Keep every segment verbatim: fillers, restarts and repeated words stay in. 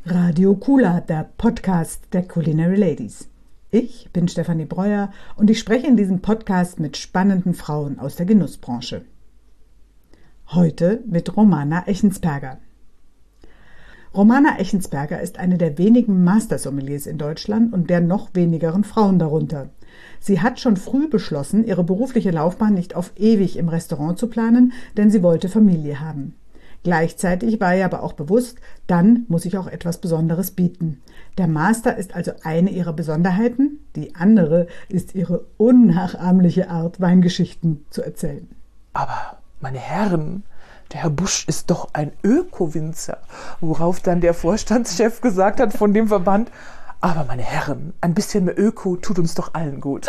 Radio Kula, der Podcast der Culinary Ladies. Ich bin Stefanie Breuer und ich spreche in diesem Podcast mit spannenden Frauen aus der Genussbranche. Heute mit Romana Echensperger. Romana Echensperger ist eine der wenigen Master-Sommeliers in Deutschland und der noch wenigeren Frauen darunter. Sie hat schon früh beschlossen, ihre berufliche Laufbahn nicht auf ewig im Restaurant zu planen, denn sie wollte Familie haben. Gleichzeitig war ihr aber auch bewusst, dann muss ich auch etwas Besonderes bieten. Der Master ist also eine ihrer Besonderheiten, die andere ist ihre unnachahmliche Art, Weingeschichten zu erzählen. Aber, meine Herren, der Herr Busch ist doch ein Öko-Winzer, worauf dann der Vorstandschef gesagt hat von dem Verband, aber meine Herren, ein bisschen mehr Öko tut uns doch allen gut.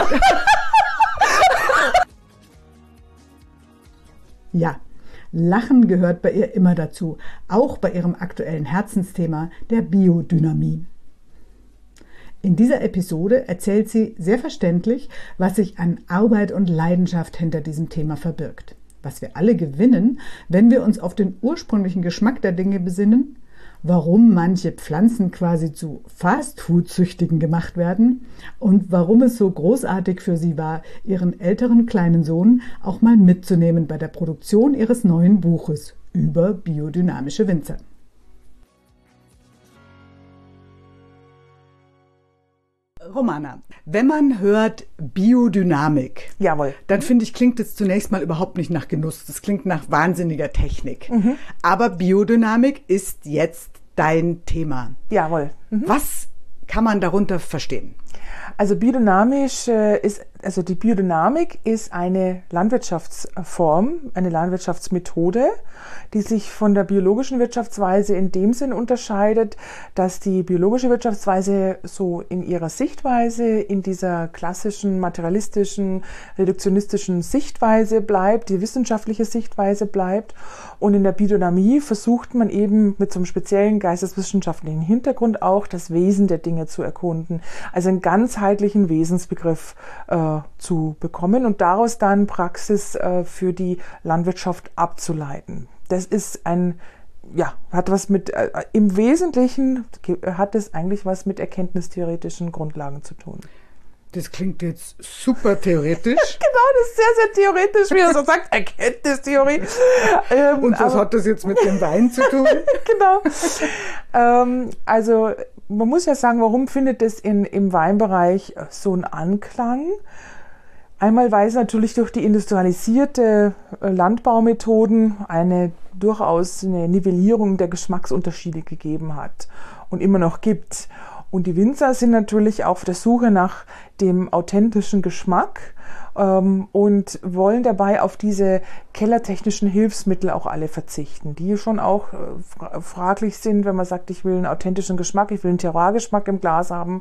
Ja. Lachen gehört bei ihr immer dazu, auch bei ihrem aktuellen Herzensthema, der Biodynamie. In dieser Episode erzählt sie sehr verständlich, was sich an Arbeit und Leidenschaft hinter diesem Thema verbirgt. Was wir alle gewinnen, wenn wir uns auf den ursprünglichen Geschmack der Dinge besinnen, warum manche Pflanzen quasi zu Fastfood-Süchtigen gemacht werden und warum es so großartig für sie war, ihren älteren kleinen Sohn auch mal mitzunehmen bei der Produktion ihres neuen Buches über biodynamische Winzer. Romana, wenn man hört Biodynamik, Jawohl. dann finde ich, klingt es zunächst mal überhaupt nicht nach Genuss. Das klingt nach wahnsinniger Technik. Mhm. Aber Biodynamik ist jetzt dein Thema. Jawohl. Mhm. Was kann man darunter verstehen? Also biodynamisch äh, ist, also die Biodynamik ist eine Landwirtschaftsform, eine Landwirtschaftsmethode, die sich von der biologischen Wirtschaftsweise in dem Sinn unterscheidet, dass die biologische Wirtschaftsweise so in ihrer Sichtweise, in dieser klassischen, materialistischen, reduktionistischen Sichtweise bleibt, die wissenschaftliche Sichtweise bleibt. Und in der Biodynamie versucht man eben mit so einem speziellen geisteswissenschaftlichen Hintergrund auch das Wesen der Dinge zu erkunden. Also einen ganzheitlichen Wesensbegriff äh, zu bekommen und daraus dann Praxis äh, für die Landwirtschaft abzuleiten. Das ist ein, ja, hat was mit, äh, im Wesentlichen hat es eigentlich was mit erkenntnistheoretischen Grundlagen zu tun. Das klingt jetzt super theoretisch. Genau, das ist sehr, sehr theoretisch, wie er so sagt, Erkenntnistheorie. Ähm, Und was aber, hat das jetzt mit dem Wein zu tun? Genau. Ähm, also man muss ja sagen, warum findet es in, im Weinbereich so einen Anklang? Einmal, weil es natürlich durch die industrialisierte Landbaumethoden eine durchaus eine Nivellierung der Geschmacksunterschiede gegeben hat und immer noch gibt. Und die Winzer sind natürlich auf der Suche nach dem authentischen Geschmack ähm, und wollen dabei auf diese kellertechnischen Hilfsmittel auch alle verzichten, die schon auch äh, fraglich sind, wenn man sagt, ich will einen authentischen Geschmack, ich will einen Terroirgeschmack im Glas haben.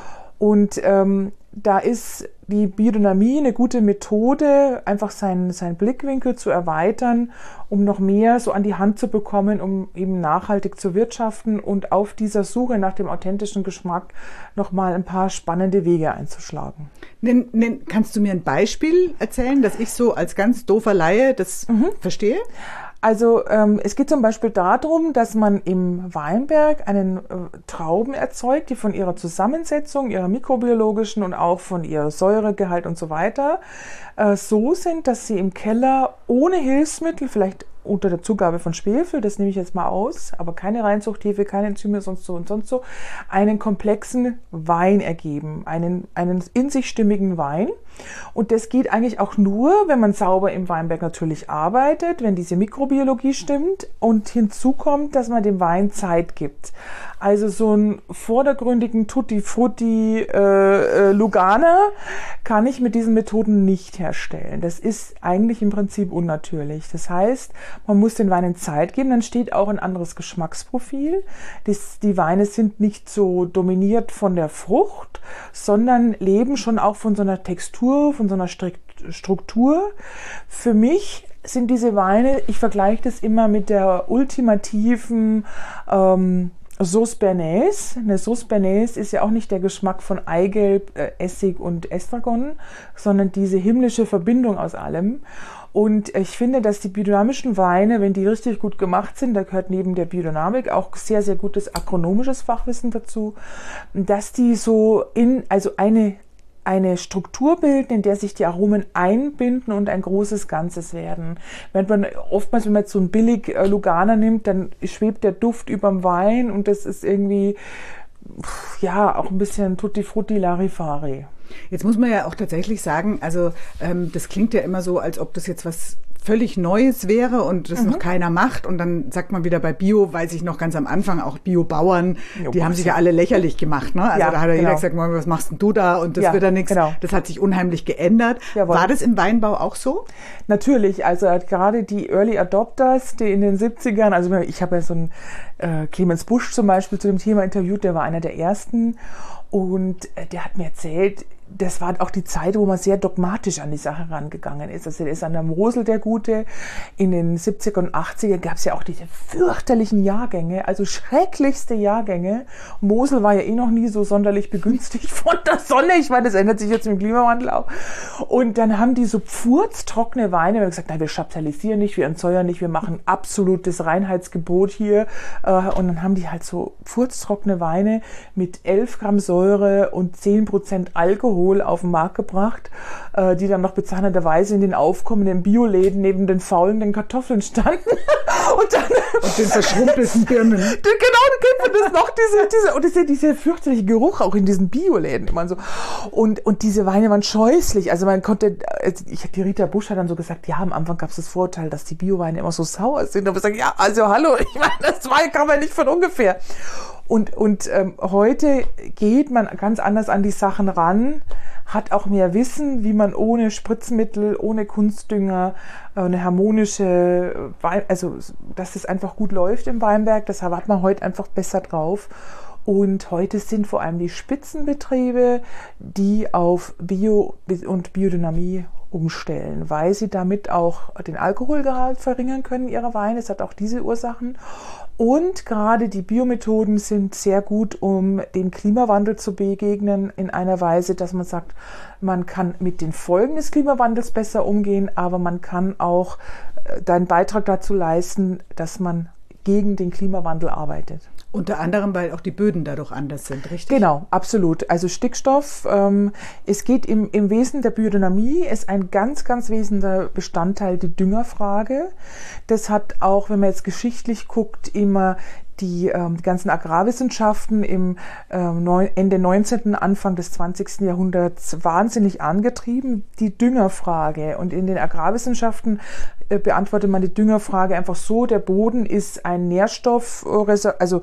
Und ähm, da ist die Biodynamie eine gute Methode, einfach seinen, seinen Blickwinkel zu erweitern, um noch mehr so an die Hand zu bekommen, um eben nachhaltig zu wirtschaften und auf dieser Suche nach dem authentischen Geschmack nochmal ein paar spannende Wege einzuschlagen. Nen, nen, kannst du mir ein Beispiel erzählen, dass ich so als ganz doofer Laie das mhm. verstehe? Also ähm, es geht zum Beispiel darum, dass man im Weinberg einen äh, Trauben erzeugt, die von ihrer Zusammensetzung, ihrer mikrobiologischen und auch von ihrer Säuregehalt und so weiter äh, so sind, dass sie im Keller ohne Hilfsmittel, vielleicht unter der Zugabe von Schwefel, das nehme ich jetzt mal aus, aber keine Reinzuchthefe, keine Enzyme, sonst so und sonst so, einen komplexen Wein ergeben, einen, einen in sich stimmigen Wein. Und das geht eigentlich auch nur, wenn man sauber im Weinberg natürlich arbeitet, wenn diese Mikrobiologie stimmt und hinzu kommt, dass man dem Wein Zeit gibt. Also so einen vordergründigen Tutti Frutti äh, äh, Lugana kann ich mit diesen Methoden nicht herstellen. Das ist eigentlich im Prinzip unnatürlich. Das heißt, man muss den Weinen Zeit geben, dann steht auch ein anderes Geschmacksprofil. Das, die Weine sind nicht so dominiert von der Frucht, sondern leben schon auch von so einer Textur, von so einer Struktur. Für mich sind diese Weine, ich vergleiche das immer mit der ultimativen ähm, Sauce Bernays. Eine Sauce Bernays ist ja auch nicht der Geschmack von Eigelb, äh, Essig und Estragon, sondern diese himmlische Verbindung aus allem. Und ich finde, dass die biodynamischen Weine, wenn die richtig gut gemacht sind, da gehört neben der Biodynamik auch sehr, sehr gutes agronomisches Fachwissen dazu, dass die so in, also eine eine Struktur bilden, in der sich die Aromen einbinden und ein großes Ganzes werden. Wenn man oftmals, wenn man jetzt so einen billig Lugana nimmt, dann schwebt der Duft überm Wein und das ist irgendwie, ja, auch ein bisschen Tutti Frutti Larifari. Jetzt muss man ja auch tatsächlich sagen, also ähm, das klingt ja immer so, als ob das jetzt was völlig Neues wäre und das mhm. noch keiner macht. Und dann sagt man wieder bei Bio, weiß ich noch ganz am Anfang, auch Biobauern, jo, die haben sich ja alle lächerlich gemacht. Ne? Also ja, da hat ja genau. jeder gesagt, was machst denn du da? Und das ja, wird ja nichts. Genau. Das hat sich unheimlich geändert. Jawohl. War das im Weinbau auch so? Natürlich, also gerade die Early Adopters, die in den siebzigern, also ich habe ja so einen äh, Clemens Busch zum Beispiel zu dem Thema interviewt, der war einer der ersten. Und äh, der hat mir erzählt, das war auch die Zeit, wo man sehr dogmatisch an die Sache rangegangen ist. Also der ist an der Mosel der Gute. In den siebziger und achtziger gab es ja auch diese fürchterlichen Jahrgänge, also schrecklichste Jahrgänge. Mosel war ja eh noch nie so sonderlich begünstigt von der Sonne. Ich meine, das ändert sich jetzt mit dem Klimawandel auch. Und dann haben die so pfurztrockene Weine. Wir haben gesagt, nein, wir chaptalisieren nicht, wir entsäuern nicht, wir machen absolutes Reinheitsgebot hier. Und dann haben die halt so pfurztrockene Weine mit elf Gramm Säure und zehn Prozent Alkohol auf den Markt gebracht, äh, die dann noch bezeichnenderweise in den aufkommenden Bioläden neben den faulenden Kartoffeln standen. und dann und den verschrumpelten Birnen. Genau, dann kennt man das noch, diese, diese, und dieser diese fürchterliche Geruch auch in diesen Bioläden immer so. Und, und diese Weine waren scheußlich. Also man konnte, ich, die Rita Busch hat dann so gesagt, ja, am Anfang gab es das Vorurteil, dass die Bioweine immer so sauer sind. Aber ich sage, ja, also hallo, ich meine, das Wein kann man nicht von ungefähr. Und, und ähm, heute geht man ganz anders an die Sachen ran, hat auch mehr Wissen, wie man ohne Spritzmittel, ohne Kunstdünger, äh, eine harmonische, Wein, also dass es einfach gut läuft im Weinberg, das hat man heute einfach besser drauf. Und heute sind vor allem die Spitzenbetriebe, die auf Bio und Biodynamie umstellen, weil sie damit auch den Alkoholgehalt verringern können ihrer Weine. Es hat auch diese Ursachen. Und gerade die Biomethoden sind sehr gut, um dem Klimawandel zu begegnen, in einer Weise, dass man sagt, man kann mit den Folgen des Klimawandels besser umgehen, aber man kann auch einen Beitrag dazu leisten, dass man gegen den Klimawandel arbeitet. Unter anderem, weil auch die Böden dadurch anders sind, richtig? Genau, absolut. Also Stickstoff, ähm, es geht im, im Wesen der Biodynamie, ist ein ganz, ganz wesentlicher Bestandteil die Düngerfrage. Das hat auch, wenn man jetzt geschichtlich guckt, immer die, ähm, die ganzen Agrarwissenschaften im ähm, neun, Ende neunzehnten, Anfang des zwanzigsten Jahrhunderts wahnsinnig angetrieben, die Düngerfrage. Und in den Agrarwissenschaften äh, beantwortet man die Düngerfrage einfach so, der Boden ist ein Nährstoff, also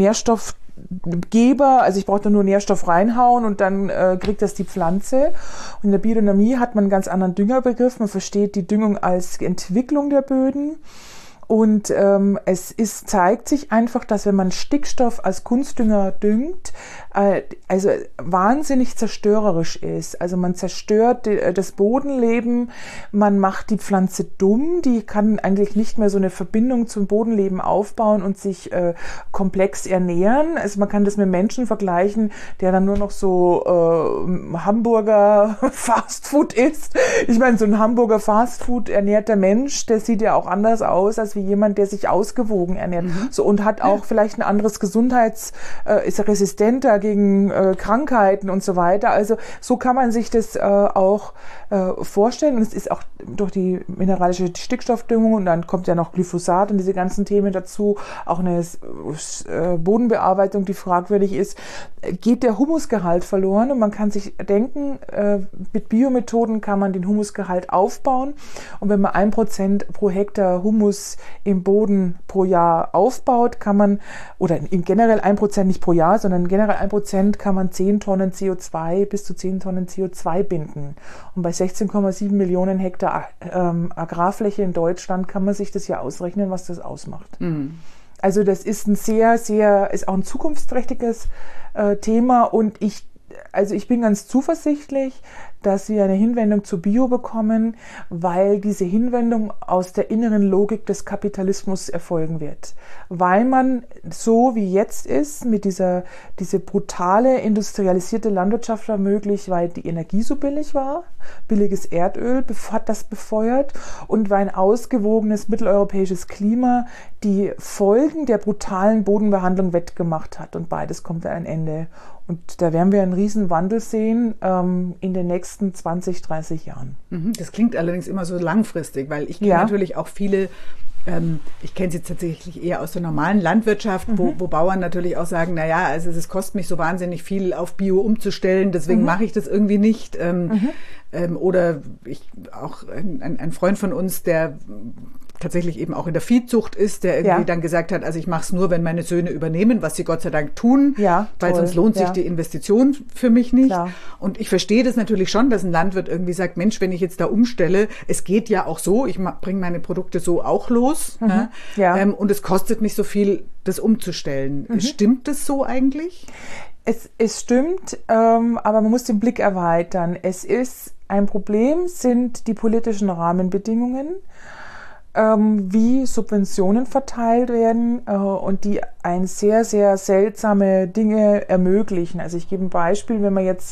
Nährstoffgeber, also ich brauche da nur Nährstoff reinhauen und dann äh, kriegt das die Pflanze. Und in der Biodynamie hat man einen ganz anderen Düngerbegriff. Man versteht die Düngung als Entwicklung der Böden. Und ähm, es ist, zeigt sich einfach, dass wenn man Stickstoff als Kunstdünger düngt, äh, also wahnsinnig zerstörerisch ist. Also man zerstört die, das Bodenleben, man macht die Pflanze dumm, die kann eigentlich nicht mehr so eine Verbindung zum Bodenleben aufbauen und sich äh, komplex ernähren. Also man kann das mit Menschen vergleichen, der dann nur noch so äh, Hamburger Fastfood isst. Ich meine, so ein Hamburger Fastfood ernährter Mensch, der sieht ja auch anders aus als wie jemand, der sich ausgewogen ernährt. Mhm. So, und hat auch vielleicht ein anderes Gesundheits, äh, ist resistenter gegen äh, Krankheiten und so weiter. Also so kann man sich das äh, auch äh, vorstellen. Und es ist auch durch die mineralische Stickstoffdüngung und dann kommt ja noch Glyphosat und diese ganzen Themen dazu, auch eine äh, Bodenbearbeitung, die fragwürdig ist, geht der Humusgehalt verloren. Und man kann sich denken, äh, mit Biomethoden kann man den Humusgehalt aufbauen. Und wenn man ein Prozent pro Hektar Humus im Boden pro Jahr aufbaut, kann man, oder in generell ein Prozent nicht pro Jahr, sondern generell ein Prozent kann man zehn Tonnen C O zwei, bis zu zehn Tonnen C O zwei binden. Und bei sechzehn Komma sieben Millionen Hektar ähm, Agrarfläche in Deutschland kann man sich das ja ausrechnen, was das ausmacht. Mhm. Also das ist ein sehr, sehr, ist auch ein zukunftsträchtiges äh, Thema und ich also ich bin ganz zuversichtlich, dass wir eine Hinwendung zu Bio bekommen, weil diese Hinwendung aus der inneren Logik des Kapitalismus erfolgen wird. Weil man so wie jetzt ist, mit dieser diese brutale industrialisierte Landwirtschaft war möglich, weil die Energie so billig war, billiges Erdöl hat das befeuert und weil ein ausgewogenes mitteleuropäisches Klima die Folgen der brutalen Bodenbehandlung wettgemacht hat und beides kommt an ein Ende. Und da werden wir einen riesen Wandel sehen ähm, in den nächsten zwanzig, dreißig Jahren. Das klingt allerdings immer so langfristig, weil ich kenne ja. natürlich auch viele, ähm, ich kenne sie tatsächlich eher aus der normalen Landwirtschaft, mhm. wo, wo Bauern natürlich auch sagen, naja, also es kostet mich so wahnsinnig viel auf Bio umzustellen, deswegen mhm. mache ich das irgendwie nicht. Ähm, mhm. ähm, oder ich, auch ein, ein Freund von uns, der tatsächlich eben auch in der Viehzucht ist, der irgendwie ja. dann gesagt hat, also ich mache es nur, wenn meine Söhne übernehmen, was sie Gott sei Dank tun, ja, weil toll. sonst lohnt sich ja. die Investition für mich nicht. Klar. Und ich verstehe das natürlich schon, dass ein Landwirt irgendwie sagt, Mensch, wenn ich jetzt da umstelle, es geht ja auch so, ich bringe meine Produkte so auch los mhm. ja, ja. Ähm, und es kostet mich so viel, das umzustellen. Mhm. Stimmt das so eigentlich? Es, es stimmt, ähm, aber man muss den Blick erweitern. Es ist ein Problem, sind die politischen Rahmenbedingungen, wie Subventionen verteilt werden äh, und die ein sehr, sehr seltsame Dinge ermöglichen. Also ich gebe ein Beispiel, wenn man jetzt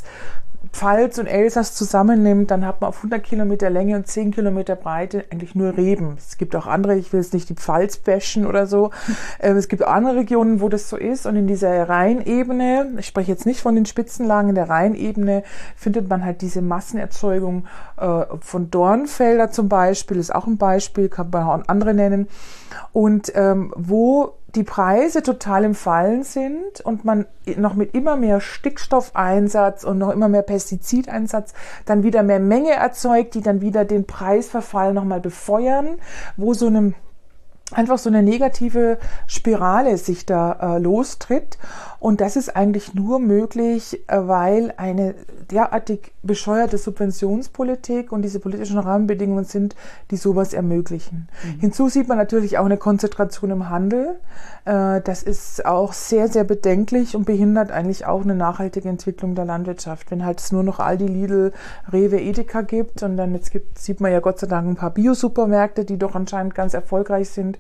Pfalz und Elsass zusammennimmt, dann hat man auf hundert Kilometer Länge und zehn Kilometer Breite eigentlich nur Reben. Es gibt auch andere, ich will jetzt nicht die Pfalz bashen oder so, ähm, es gibt auch andere Regionen, wo das so ist und in dieser Rheinebene, ich spreche jetzt nicht von den Spitzenlagen, in der Rheinebene findet man halt diese Massenerzeugung äh, von Dornfelder zum Beispiel, ist auch ein Beispiel, kann man auch andere nennen, und ähm, wo die Preise total im Fallen sind und man noch mit immer mehr Stickstoffeinsatz und noch immer mehr Pestizideinsatz dann wieder mehr Menge erzeugt, die dann wieder den Preisverfall nochmal befeuern, wo so eine einfach so eine negative Spirale sich da äh, lostritt. Und das ist eigentlich nur möglich, äh, weil eine derartig bescheuerte Subventionspolitik und diese politischen Rahmenbedingungen sind, die sowas ermöglichen. Mhm. Hinzu sieht man natürlich auch eine Konzentration im Handel. Äh, das ist auch sehr, sehr bedenklich und behindert eigentlich auch eine nachhaltige Entwicklung der Landwirtschaft. Wenn halt es nur noch Aldi, Lidl, Rewe, Edeka gibt und dann jetzt gibt, sieht man ja Gott sei Dank ein paar Bio-Supermärkte, die doch anscheinend ganz erfolgreich sind.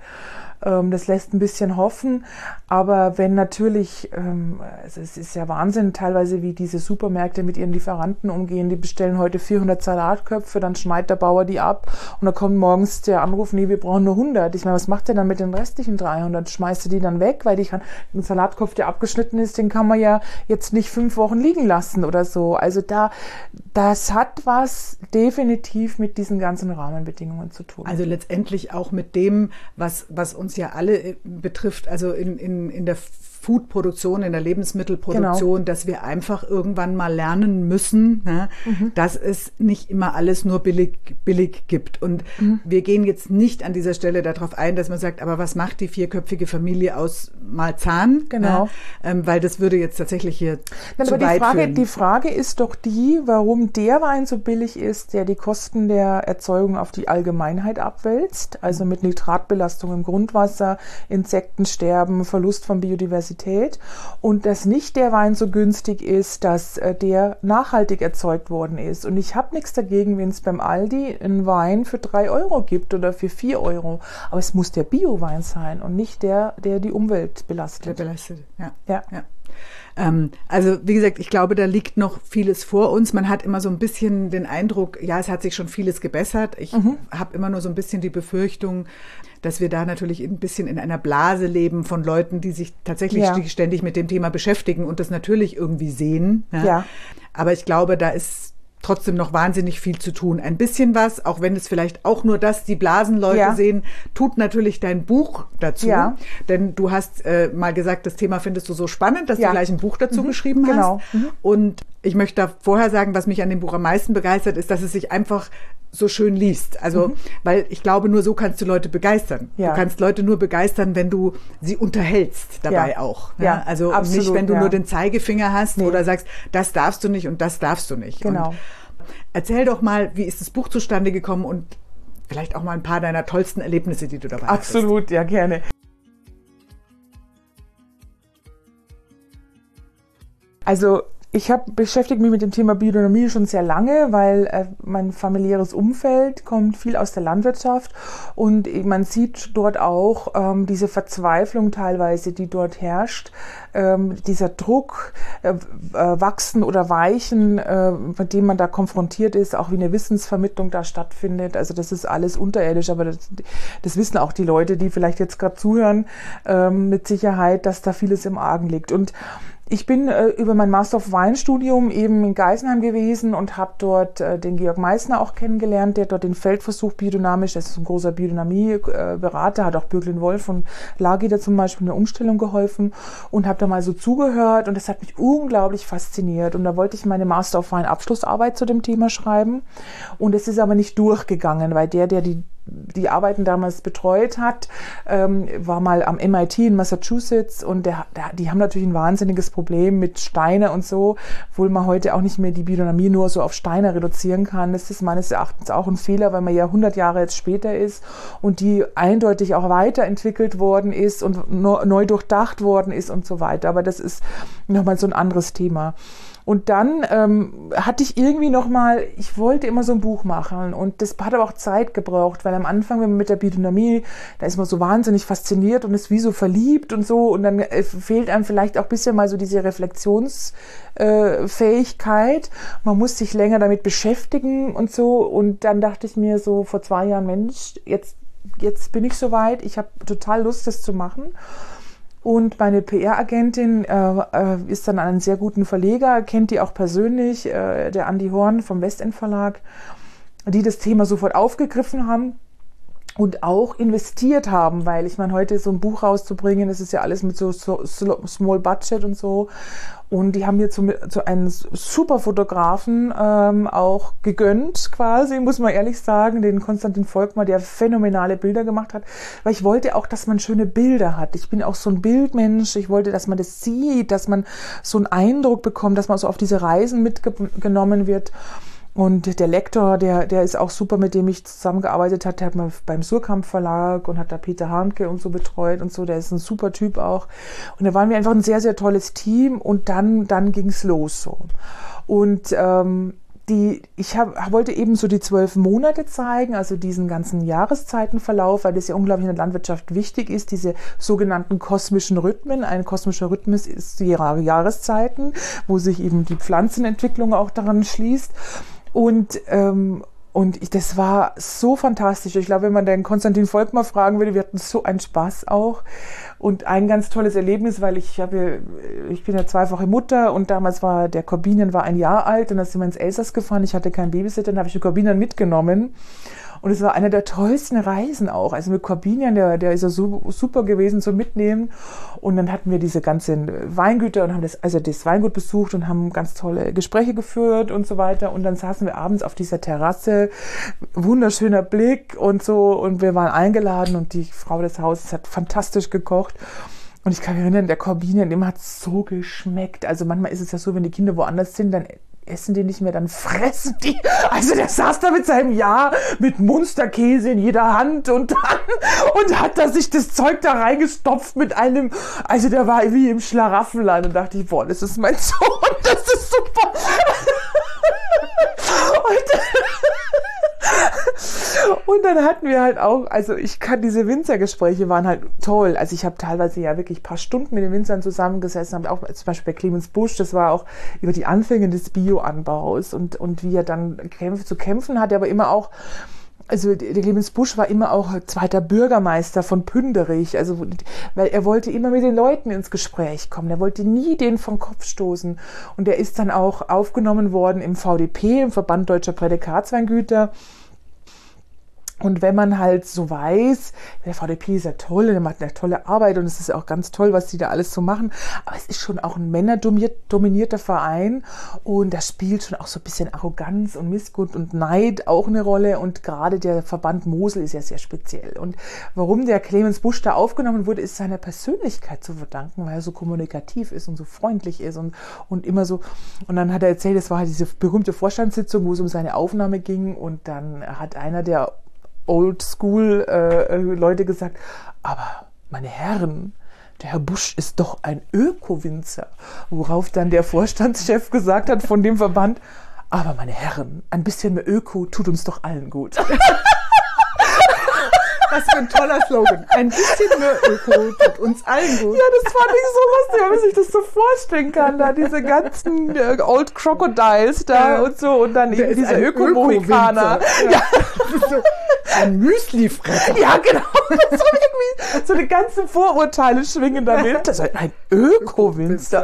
Das lässt ein bisschen hoffen, aber wenn natürlich, also es ist ja Wahnsinn teilweise, wie diese Supermärkte mit ihren Lieferanten umgehen, die bestellen heute vierhundert Salatköpfe, dann schneidet der Bauer die ab und dann kommt morgens der Anruf, nee, wir brauchen nur hundert. Ich meine, was macht der dann mit den restlichen dreihundert? Schmeißt er die dann weg, weil die kann, ein Salatkopf, der abgeschnitten ist, den kann man ja jetzt nicht fünf Wochen liegen lassen oder so. Also da, das hat was definitiv mit diesen ganzen Rahmenbedingungen zu tun. Also letztendlich auch mit dem, was, was uns ja alle betrifft, also in, in, in der Foodproduktion, in der Lebensmittelproduktion, genau. dass wir einfach irgendwann mal lernen müssen, ne, mhm. dass es nicht immer alles nur billig, billig gibt. Und mhm. wir gehen jetzt nicht an dieser Stelle darauf ein, dass man sagt, aber was macht die vierköpfige Familie aus Malzahn? Genau. Ne, ähm, weil das würde jetzt tatsächlich hier Nein, zu aber weit die Frage, führen. Die Frage ist doch die, warum der Wein so billig ist, der die Kosten der Erzeugung auf die Allgemeinheit abwälzt, also mit Nitratbelastung im Grundwasser, Insektensterben, Verlust von Biodiversität. Und dass nicht der Wein so günstig ist, dass äh, der nachhaltig erzeugt worden ist. Und ich habe nichts dagegen, wenn es beim Aldi einen Wein für drei Euro gibt oder für vier Euro. Aber es muss der Bio-Wein sein und nicht der, der die Umwelt belastet. Der belastet, ja. ja. ja. Ähm, also wie gesagt, ich glaube, da liegt noch vieles vor uns. Man hat immer so ein bisschen den Eindruck, ja, es hat sich schon vieles gebessert. Ich mhm. habe immer nur so ein bisschen die Befürchtung, dass wir da natürlich ein bisschen in einer Blase leben von Leuten, die sich tatsächlich ja. ständig mit dem Thema beschäftigen und das natürlich irgendwie sehen. Ja. Ja. Aber ich glaube, da ist trotzdem noch wahnsinnig viel zu tun. Ein bisschen was, auch wenn es vielleicht auch nur das die Blasenleute ja. sehen, tut natürlich dein Buch dazu. Ja. Denn du hast äh, mal gesagt, das Thema findest du so spannend, dass ja. du gleich ein Buch dazu mhm. geschrieben genau. hast. Mhm. Und ich möchte da vorher sagen, was mich an dem Buch am meisten begeistert, ist, dass es sich einfach so schön liest. Also, mhm. weil ich glaube, nur so kannst du Leute begeistern. Ja. Du kannst Leute nur begeistern, wenn du sie unterhältst dabei ja. auch. Ja? Ja, also absolut, nicht, wenn du ja. nur den Zeigefinger hast nee. oder sagst, das darfst du nicht und das darfst du nicht. Genau. Und erzähl doch mal, wie ist das Buch zustande gekommen und vielleicht auch mal ein paar deiner tollsten Erlebnisse, die du dabei hattest. Absolut, ja, gerne. Also Ich habe beschäftige mich mit dem Thema Biodynamie schon sehr lange, weil äh, mein familiäres Umfeld kommt viel aus der Landwirtschaft und man sieht dort auch ähm, diese Verzweiflung teilweise, die dort herrscht, ähm, dieser Druck, äh, äh, wachsen oder weichen, äh, mit dem man da konfrontiert ist, auch wie eine Wissensvermittlung da stattfindet. Also das ist alles unterirdisch, aber das, das wissen auch die Leute, die vielleicht jetzt gerade zuhören, äh, mit Sicherheit, dass da vieles im Argen liegt. Und ich bin äh, über mein Master of Wine-Studium eben in Geisenheim gewesen und habe dort äh, den Georg Meissner auch kennengelernt, der dort den Feldversuch biodynamisch, das ist ein großer Biodynamie-Berater, hat auch Bürglin Wolf und Lagida zum Beispiel in der Umstellung geholfen und habe da mal so zugehört und das hat mich unglaublich fasziniert und da wollte ich meine Master of Wine-Abschlussarbeit zu dem Thema schreiben und es ist aber nicht durchgegangen, weil der, der die die Arbeiten damals betreut hat, ähm, war mal am M I T in Massachusetts und der, der, die haben natürlich ein wahnsinniges Problem mit Steine und so, obwohl man heute auch nicht mehr die Biodynamie nur so auf Steine reduzieren kann. Das ist meines Erachtens auch ein Fehler, weil man ja hundert Jahre jetzt später ist und die eindeutig auch weiterentwickelt worden ist und no, neu durchdacht worden ist und so weiter. Aber das ist nochmal so ein anderes Thema. Und dann ähm, hatte ich irgendwie nochmal, ich wollte immer so ein Buch machen und das hat aber auch Zeit gebraucht, weil am Anfang, wenn man mit der Biodynamie, da ist man so wahnsinnig fasziniert und ist wie so verliebt und so und dann äh, fehlt einem vielleicht auch ein bisschen mal so diese Reflexionsfähigkeit. Äh, man muss sich länger damit beschäftigen und so und dann dachte ich mir so vor zwei Jahren, Mensch, jetzt, jetzt bin ich soweit, ich habe total Lust, das zu machen. Und meine P R-Agentin äh, ist dann an einen sehr guten Verleger, kennt die auch persönlich, äh, der Andi Horn vom Westend Verlag, die das Thema sofort aufgegriffen haben und auch investiert haben, weil ich meine, heute so ein Buch rauszubringen, das ist ja alles mit so, so Small Budget und so. Und die haben mir zu, zu einen super Fotografen ähm, auch gegönnt, quasi, muss man ehrlich sagen, den Konstantin Volkmar, der phänomenale Bilder gemacht hat, weil ich wollte auch, dass man schöne Bilder hat. Ich bin auch so ein Bildmensch, ich wollte, dass man das sieht, dass man so einen Eindruck bekommt, dass man so auf diese Reisen mitgenommen wird. Und der Lektor, der, der ist auch super, mit dem ich zusammengearbeitet habe, der hat mal beim Surkamp Verlag und hat da Peter Hanke und so betreut und so, der ist ein super Typ auch. Und da waren wir einfach ein sehr, sehr tolles Team und dann, dann ging's los so. Und ähm, die, ich hab, wollte eben so die zwölf Monate zeigen, also diesen ganzen Jahreszeitenverlauf, weil das ja unglaublich in der Landwirtschaft wichtig ist, diese sogenannten kosmischen Rhythmen. Ein kosmischer Rhythmus ist die Jahreszeiten, wo sich eben die Pflanzenentwicklung auch daran schließt. Und, ähm, und ich, das war so fantastisch. Ich glaube, wenn man den Konstantin Volkmar fragen würde, wir hatten so einen Spaß auch. Und ein ganz tolles Erlebnis, weil ich habe, ich bin ja zweifache Mutter und damals war der Corbinian war ein Jahr alt und dann sind wir ins Elsass gefahren. Ich hatte keinen Babysitter, dann habe ich den Corbinian mitgenommen. Und es war eine der tollsten Reisen auch. Also mit Corbinian, der, der ist ja so, super gewesen zum Mitnehmen. Und dann hatten wir diese ganzen Weingüter und haben das, also das Weingut besucht und haben ganz tolle Gespräche geführt und so weiter. Und dann saßen wir abends auf dieser Terrasse, wunderschöner Blick und so. Und wir waren eingeladen und die Frau des Hauses hat fantastisch gekocht. Und ich kann mich erinnern, der Corbinian, dem hat es so geschmeckt. Also manchmal ist es ja so, wenn die Kinder woanders sind, dann essen die nicht mehr, dann fressen die. Also der saß da mit seinem Jahr mit Munsterkäse in jeder Hand und dann, und hat da sich das Zeug da reingestopft mit einem, also der war wie im Schlaraffenland und dachte ich, boah, das ist mein Sohn, das ist super. Und, und dann hatten wir halt auch, also ich kann, diese Winzergespräche waren halt toll. Also ich habe teilweise ja wirklich ein paar Stunden mit den Winzern zusammengesessen, habe auch zum Beispiel bei Clemens Busch, das war auch über die Anfänge des Bioanbaus und, und wie er dann kämpf, zu kämpfen hatte, aber immer auch, also der Clemens Busch war immer auch zweiter Bürgermeister von Pünderich, also weil er wollte immer mit den Leuten ins Gespräch kommen, er wollte nie den vom Kopf stoßen und er ist dann auch aufgenommen worden im V D P, im Verband Deutscher Prädikatsweingüter. Und wenn man halt so weiß, der V D P ist ja toll, der macht eine tolle Arbeit und es ist auch ganz toll, was die da alles so machen, aber es ist schon auch ein männerdominierter Verein und da spielt schon auch so ein bisschen Arroganz und Missgut und Neid auch eine Rolle und gerade der Verband Mosel ist ja sehr speziell. Und warum der Clemens Busch da aufgenommen wurde, ist seiner Persönlichkeit zu verdanken, weil er so kommunikativ ist und so freundlich ist und, und immer so. Und dann hat er erzählt, es war halt diese berühmte Vorstandssitzung, wo es um seine Aufnahme ging und dann hat einer der Oldschool äh, Leute gesagt, aber meine Herren, der Herr Busch ist doch ein Öko-Winzer. Worauf dann der Vorstandschef gesagt hat von dem Verband, aber meine Herren, ein bisschen mehr Öko tut uns doch allen gut. Was für ein toller Slogan. Ein bisschen mehr Öko tut uns allen gut. Ja, das fand ich so lustig, wenn man sich das so vorstellen kann. Da diese ganzen äh, Old Crocodiles da ja. und so und dann Der eben dieser Öko-Mohikaner. Ja. Ja. Das ist so ein Müsli-Fresser. Ja, genau. Das war irgendwie so die ganzen Vorurteile schwingen damit. Das ist ein Öko-Winzer.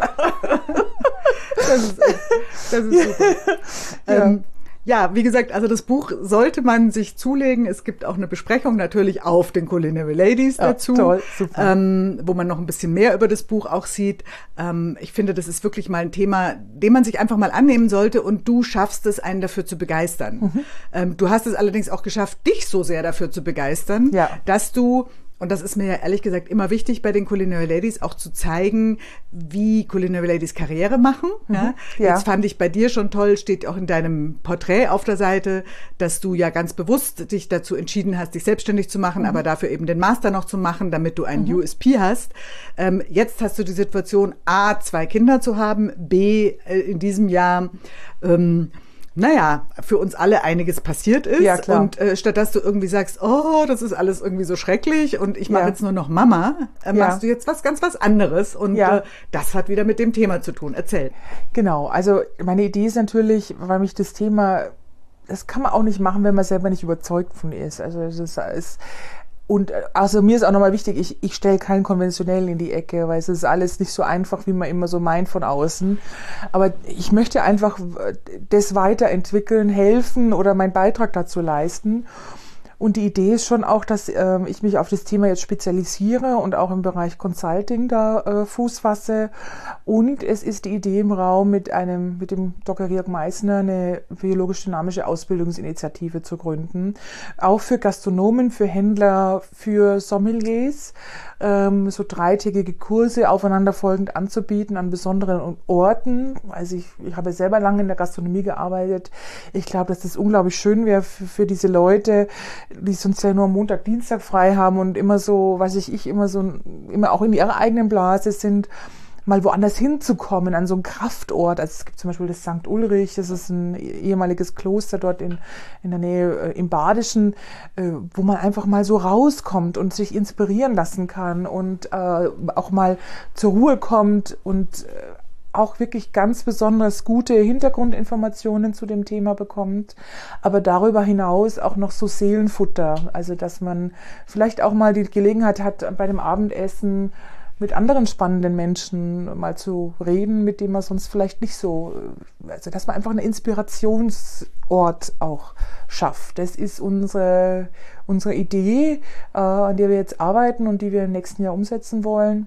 Das ist, das ist super. Ja. Ähm, Ja, wie gesagt, also das Buch sollte man sich zulegen. Es gibt auch eine Besprechung natürlich auf den Culinary Ladies dazu, ja, toll, super. Ähm, wo man noch ein bisschen mehr über das Buch auch sieht. Ähm, ich finde, das ist wirklich mal ein Thema, dem man sich einfach mal annehmen sollte und du schaffst es, einen dafür zu begeistern. Mhm. Ähm, du hast es allerdings auch geschafft, dich so sehr dafür zu begeistern, ja. dass du und das ist mir ja ehrlich gesagt immer wichtig bei den Culinary Ladies, auch zu zeigen, wie Culinary Ladies Karriere machen. Mhm, ja. Ja. Jetzt fand ich bei dir schon toll, steht auch in deinem Porträt auf der Seite, dass du ja ganz bewusst dich dazu entschieden hast, dich selbstständig zu machen, mhm. aber dafür eben den Master noch zu machen, damit du einen mhm. U S P hast. Ähm, jetzt hast du die Situation, A, zwei Kinder zu haben, B, äh, in diesem Jahr ähm, naja, für uns alle einiges passiert ist. Ja, klar. Und äh, statt dass du irgendwie sagst, oh, das ist alles irgendwie so schrecklich und ich mache ja. jetzt nur noch Mama, äh, ja. machst du jetzt was ganz was anderes. Und ja. äh, das hat wieder mit dem Thema zu tun. Erzähl. Genau, also meine Idee ist natürlich, weil mich das Thema, das kann man auch nicht machen, wenn man selber nicht überzeugt von ist. Also das ist... Und also mir ist auch nochmal wichtig, ich, ich stelle keinen Konventionellen in die Ecke, weil es ist alles nicht so einfach, wie man immer so meint von außen. Aber ich möchte einfach das weiterentwickeln, helfen oder meinen Beitrag dazu leisten. Und die Idee ist schon auch, dass äh, ich mich auf das Thema jetzt spezialisiere und auch im Bereich Consulting da äh, Fuß fasse. Und es ist die Idee im Raum, mit einem, mit dem Doktor Georg Meissner eine biologisch-dynamische Ausbildungsinitiative zu gründen. Auch für Gastronomen, für Händler, für Sommeliers, ähm, so dreitägige Kurse aufeinanderfolgend anzubieten an besonderen Orten. Also ich, ich habe selber lange in der Gastronomie gearbeitet. Ich glaube, dass das unglaublich schön wäre für, für diese Leute, die sonst ja nur Montag, Dienstag frei haben und immer so, weiß ich, ich immer so, immer auch in ihrer eigenen Blase sind, mal woanders hinzukommen, an so einen Kraftort. Also es gibt zum Beispiel das Sankt Ulrich, das ist ein ehemaliges Kloster dort in, in der Nähe äh, im Badischen, äh, wo man einfach mal so rauskommt und sich inspirieren lassen kann und äh, auch mal zur Ruhe kommt und äh, auch wirklich ganz besonders gute Hintergrundinformationen zu dem Thema bekommt, aber darüber hinaus auch noch so Seelenfutter, also dass man vielleicht auch mal die Gelegenheit hat, bei dem Abendessen mit anderen spannenden Menschen mal zu reden, mit denen man sonst vielleicht nicht so, also dass man einfach einen Inspirationsort auch schafft. Das ist unsere, unsere Idee, äh, an der wir jetzt arbeiten und die wir im nächsten Jahr umsetzen wollen.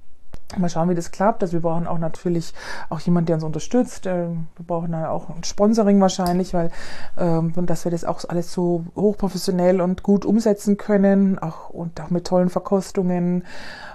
Mal schauen, wie das klappt. Also wir brauchen auch natürlich auch jemanden, der uns unterstützt. Wir brauchen dann auch ein Sponsoring wahrscheinlich, weil ähm, dass wir das auch alles so hochprofessionell und gut umsetzen können, auch und auch mit tollen Verkostungen.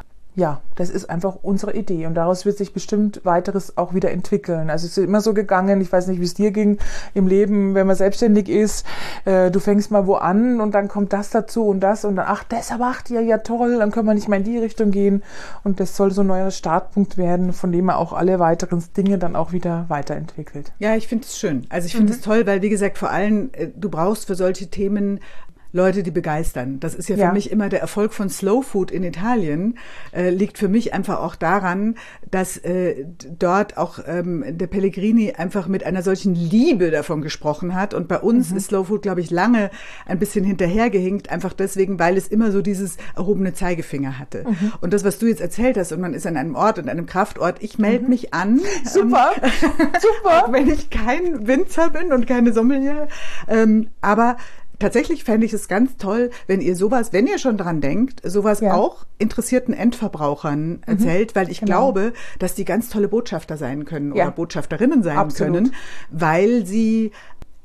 Ja, das ist einfach unsere Idee und daraus wird sich bestimmt weiteres auch wieder entwickeln. Also es ist immer so gegangen, ich weiß nicht, wie es dir ging im Leben, wenn man selbstständig ist, äh, du fängst mal wo an und dann kommt das dazu und das und dann, ach, das macht ihr ja toll, dann können wir nicht mehr in die Richtung gehen und das soll so ein neuer Startpunkt werden, von dem man auch alle weiteren Dinge dann auch wieder weiterentwickelt. Ja, ich finde es schön. Also ich finde es mhm. toll, weil wie gesagt, vor allem, du brauchst für solche Themen Leute, die begeistern. Das ist ja für ja. mich immer der Erfolg von Slow Food in Italien, äh, liegt für mich einfach auch daran, dass äh, dort auch ähm, der Pellegrini einfach mit einer solchen Liebe davon gesprochen hat. Und bei uns mhm. ist Slow Food, glaube ich, lange ein bisschen hinterhergehinkt, einfach deswegen, weil es immer so dieses erhobene Zeigefinger hatte. Mhm. Und das, was du jetzt erzählt hast, und man ist an einem Ort, an einem Kraftort, ich melde mhm. mich an. Super, ähm, super. Auch wenn ich kein Winzer bin und keine Sommelier. Ähm, aber tatsächlich fände ich es ganz toll, wenn ihr sowas, wenn ihr schon dran denkt, sowas ja. auch interessierten Endverbrauchern erzählt, mhm, weil ich genau. glaube, dass die ganz tolle Botschafter sein können ja. oder Botschafterinnen sein Absolut. können, weil sie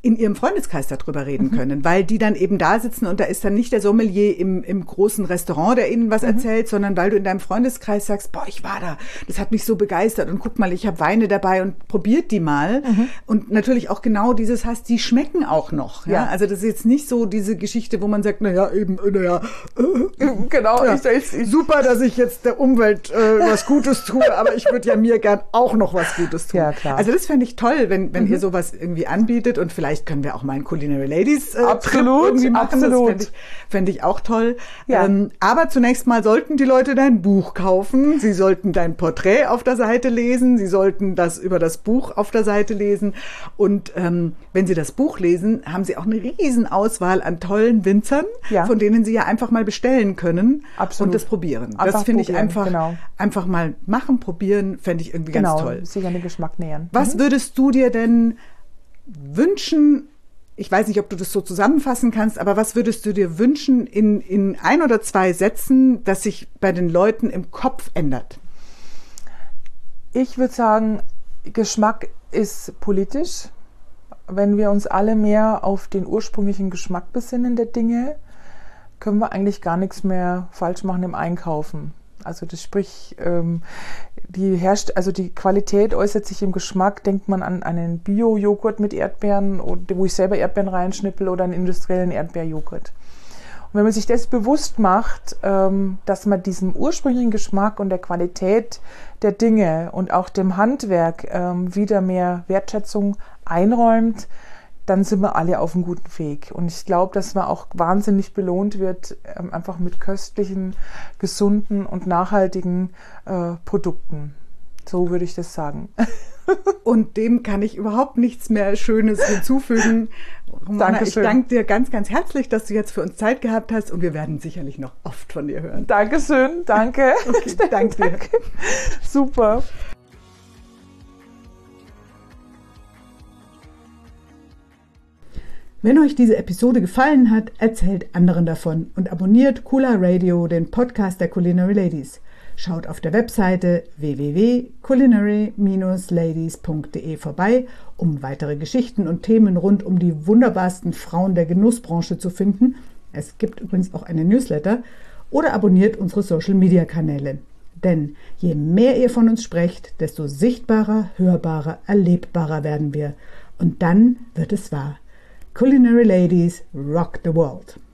in ihrem Freundeskreis darüber reden mhm. können, weil die dann eben da sitzen und da ist dann nicht der Sommelier im, im großen Restaurant, der ihnen was mhm. erzählt, sondern weil du in deinem Freundeskreis sagst, boah, ich war da, das hat mich so begeistert und guck mal, ich habe Weine dabei und probiert die mal. Mhm. Und natürlich auch genau dieses hast, die schmecken auch noch. Ja? ja. Also das ist jetzt nicht so diese Geschichte, wo man sagt, naja, eben, naja, äh, genau, ja, ich, ich, super, dass ich jetzt der Umwelt äh, was Gutes tue, aber ich würde ja mir gern auch noch was Gutes tun. Ja, klar. Also das fände ich toll, wenn, wenn mhm. ihr sowas irgendwie anbietet und vielleicht können wir auch mal einen Culinary Ladies äh, absolut, irgendwie machen. Absolut. Das fände ich, fänd ich auch toll. Ja. Ähm, aber zunächst mal sollten die Leute dein Buch kaufen. Sie sollten dein Porträt auf der Seite lesen. Sie sollten das über das Buch auf der Seite lesen. Und ähm, wenn Sie das Buch lesen, haben Sie auch eine riesen Auswahl an tollen Winzern, ja. von denen Sie ja einfach mal bestellen können absolut. Und das probieren. Einfach das finde ich probieren, einfach, genau. einfach mal machen, probieren, fände ich irgendwie genau, ganz toll. Genau, sich an den Geschmack nähern. Was mhm. würdest du dir denn wünschen, ich weiß nicht, ob du das so zusammenfassen kannst, aber was würdest du dir wünschen in, in ein oder zwei Sätzen, dass sich bei den Leuten im Kopf ändert? Ich würde sagen, Geschmack ist politisch. Wenn wir uns alle mehr auf den ursprünglichen Geschmack besinnen der Dinge, können wir eigentlich gar nichts mehr falsch machen im Einkaufen. Also das sprich, ähm, die herrscht, also die Qualität äußert sich im Geschmack. Denkt man an einen Bio-Joghurt mit Erdbeeren, wo ich selber Erdbeeren reinschnippel, oder einen industriellen Erdbeerjoghurt. Und wenn man sich das bewusst macht, ähm, dass man diesem ursprünglichen Geschmack und der Qualität der Dinge und auch dem Handwerk ähm, wieder mehr Wertschätzung einräumt, dann sind wir alle auf einem guten Weg. Und ich glaube, dass man auch wahnsinnig belohnt wird, ähm, einfach mit köstlichen, gesunden und nachhaltigen äh, Produkten. So würde ich das sagen. Und dem kann ich überhaupt nichts mehr Schönes hinzufügen. Romana, ich danke dir ganz, ganz herzlich, dass du jetzt für uns Zeit gehabt hast und wir werden sicherlich noch oft von dir hören. Dankeschön, danke. Okay, danke dir. Danke. Super. Wenn euch diese Episode gefallen hat, erzählt anderen davon und abonniert Kula Radio, den Podcast der Culinary Ladies. Schaut auf der Webseite w w w punkt culinary Bindestrich ladies punkt de vorbei, um weitere Geschichten und Themen rund um die wunderbarsten Frauen der Genussbranche zu finden. Es gibt übrigens auch einen Newsletter. Oder abonniert unsere Social-Media-Kanäle. Denn je mehr ihr von uns sprecht, desto sichtbarer, hörbarer, erlebbarer werden wir. Und dann wird es wahr. Culinary Ladies rock the world.